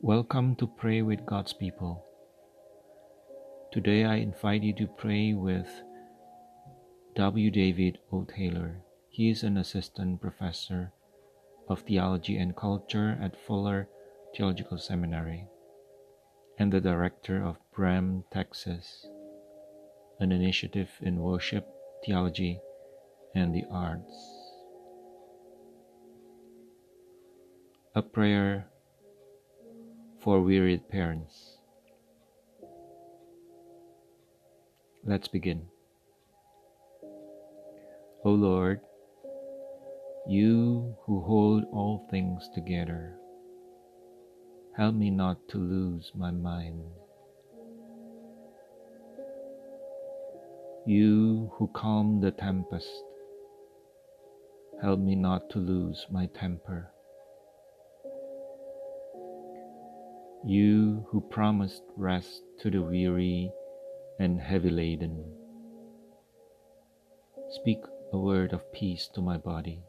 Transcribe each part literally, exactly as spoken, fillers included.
Welcome to Pray with God's People. Today I invite you to pray with W. David O. Taylor. He is an assistant professor of theology and culture at Fuller Theological Seminary and the director of Bram, Texas, an initiative in worship, theology, and the arts. A prayer for wearied parents. Let's begin. O Lord, you who hold all things together, help me not to lose my mind. You who calm the tempest, help me not to lose my temper. You who promised rest to the weary and heavy laden, speak a word of peace to my body.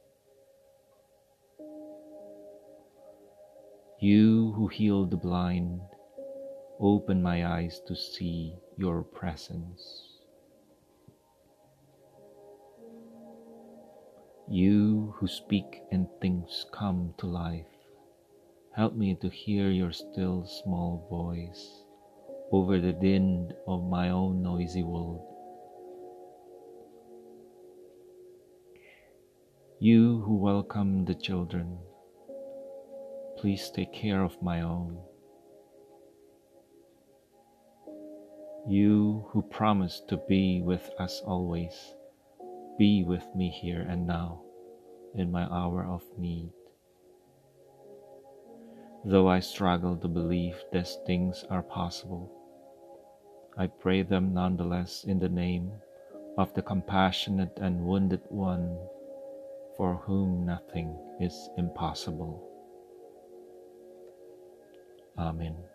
You who heal the blind, open my eyes to see your presence. You who speak and things come to life, help me to hear your still small voice over the din of my own noisy world. You who welcome the children, please take care of my own. You who promise to be with us always, be with me here and now in my hour of need. Though I struggle to believe these things are possible, I pray them nonetheless in the name of the compassionate and wounded one, for whom nothing is impossible. Amen.